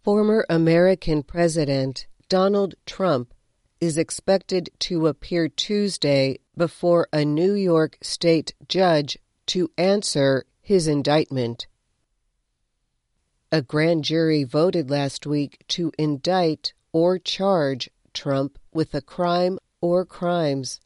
Former American President Donald Trump is expected to appear Tuesday before a New York state judge to answer his indictment. A grand jury voted last week to indict or charge Trump with a crime or crimes.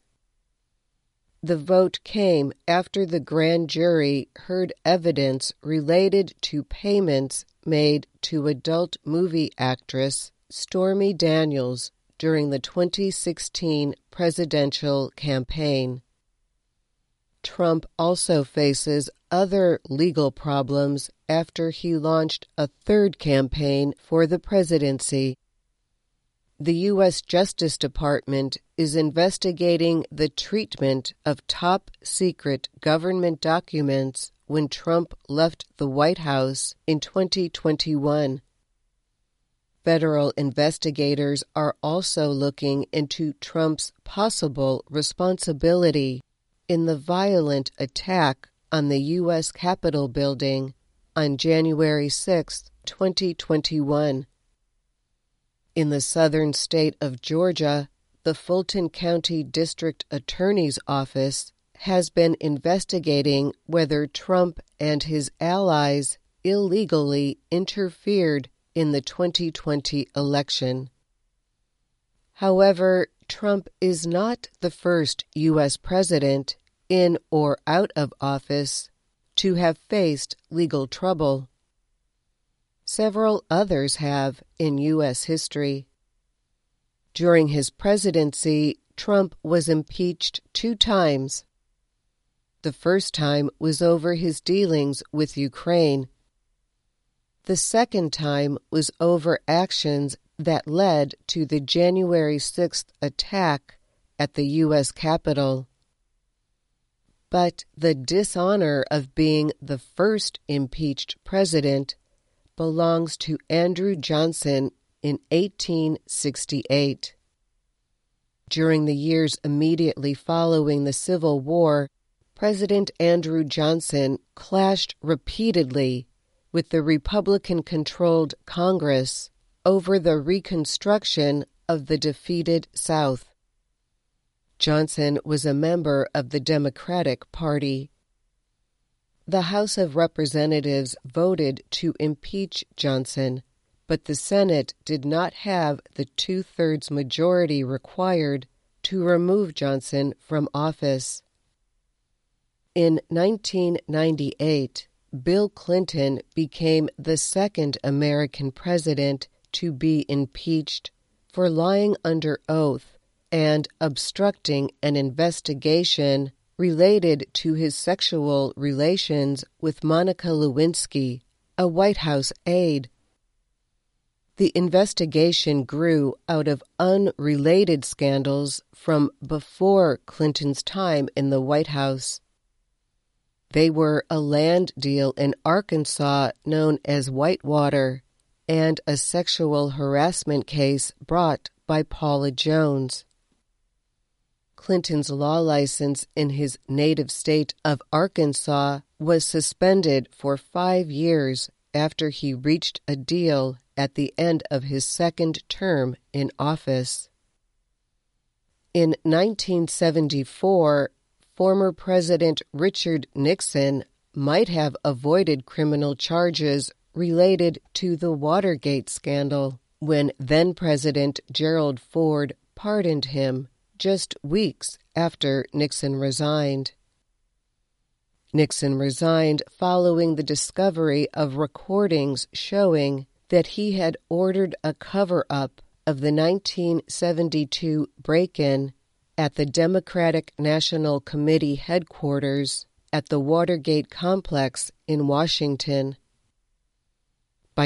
The vote came after the grand jury heard evidence related to payments made to adult movie actress Stormy Daniels during the 2016 presidential campaign. Trump also faces other legal problems after he launched a third campaign for the presidency. The U.S. Justice Department is investigating the treatment of top-secret government documents when Trump left the White House in 2021. Federal investigators are also looking into Trump's possible responsibility in the violent attack on the U.S. Capitol building on January 6, 2021. In the southern state of Georgia, the Fulton County District Attorney's Office has been investigating whether Trump and his allies illegally interfered in the 2020 election. However, Trump is not the first U.S. president, in or out of office, to have faced legal trouble. Several others have in U.S. history. During his presidency, Trump was impeached 2 times. The first time was over his dealings with Ukraine. The second time was over actions that led to the January 6th attack at the U.S. Capitol. But the dishonor of being the first impeached president belongs to Andrew Johnson in 1868. During the years immediately following the Civil War, President Andrew Johnson clashed repeatedly with the Republican-controlled Congress over the reconstruction of the defeated South. Johnson was a member of the Democratic Party. The House of Representatives voted to impeach Johnson, but the Senate did not have the 2/3 majority required to remove Johnson from office. In 1998, Bill Clinton became the second American president to be impeached for lying under oath and obstructing an investigation related to his sexual relations with Monica Lewinsky, a White House aide. The investigation grew out of unrelated scandals from before Clinton's time in the White House. They were a land deal in Arkansas known as Whitewater and a sexual harassment case brought by Paula Jones. Clinton's law license in his native state of Arkansas was suspended for 5 years after he reached a deal at the end of his second term in office. In 1974, former President Richard Nixon might have avoided criminal charges related to the Watergate scandal when then-President Gerald Ford pardoned him just weeks after Nixon resigned. Nixon resigned following the discovery of recordings showing that he had ordered a cover-up of the 1972 break-in at the Democratic National Committee headquarters at the Watergate complex in Washington. By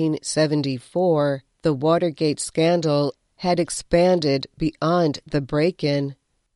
1974, the Watergate scandal had expanded beyond the break-in.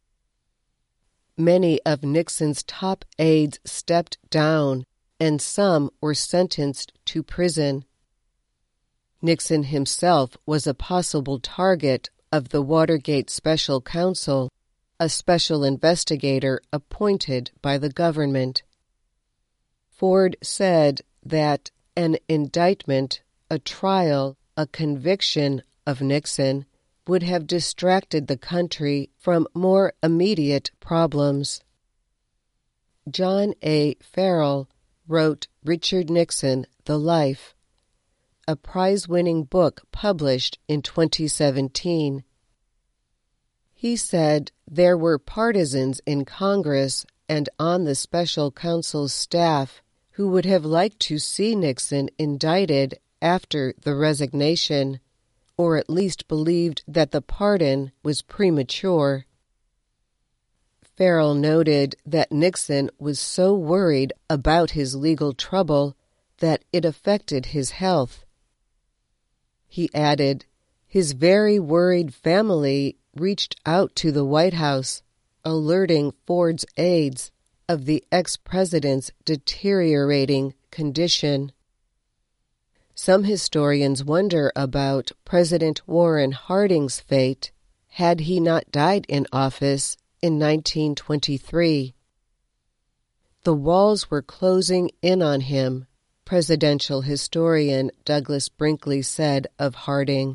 Many of Nixon's top aides stepped down, and some were sentenced to prison. Nixon himself was a possible target of the Watergate Special Counsel, a special investigator appointed by the government. Ford said that an indictment, a trial, a conviction of Nixon would have distracted the country from more immediate problems. John A. Farrell wrote Richard Nixon, The Life, a prize-winning book published in 2017. He said there were partisans in Congress and on the special counsel's staff who would have liked to see Nixon indicted after the resignation, or at least believed that the pardon was premature. Farrell noted that Nixon was so worried about his legal trouble that it affected his health. He added, his very worried family reached out to the White House, alerting Ford's aides of the ex-president's deteriorating condition. Some historians wonder about President Warren Harding's fate had he not died in office in 1923. The walls were closing in on him, presidential historian Douglas Brinkley said of Harding.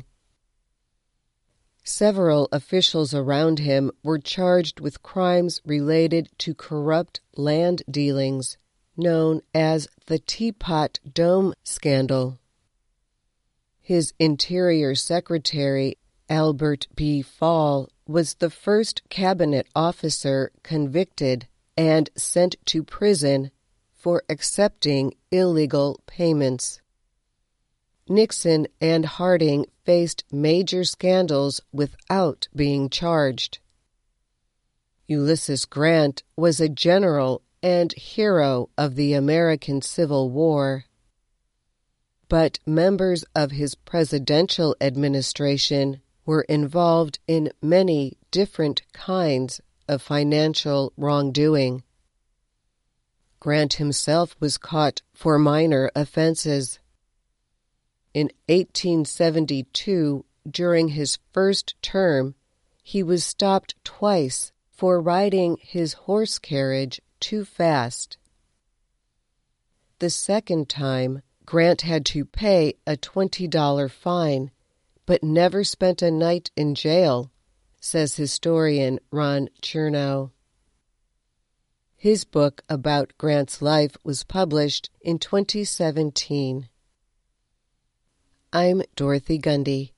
Several officials around him were charged with crimes related to corrupt land dealings, known as the Teapot Dome scandal. His Interior Secretary, Albert B. Fall, was the first cabinet officer convicted and sent to prison for accepting illegal payments. Nixon and Harding faced major scandals without being charged. Ulysses Grant was a general and hero of the American Civil War. But members of his presidential administration were involved in many different kinds of financial wrongdoing. Grant himself was caught for minor offenses. In 1872, during his first term, he was stopped twice for riding his horse carriage too fast. The second time, Grant had to pay a $20 fine, but never spent a night in jail, says historian Ron Chernow. His book about Grant's life was published in 2017. I'm Dorothy Gundy.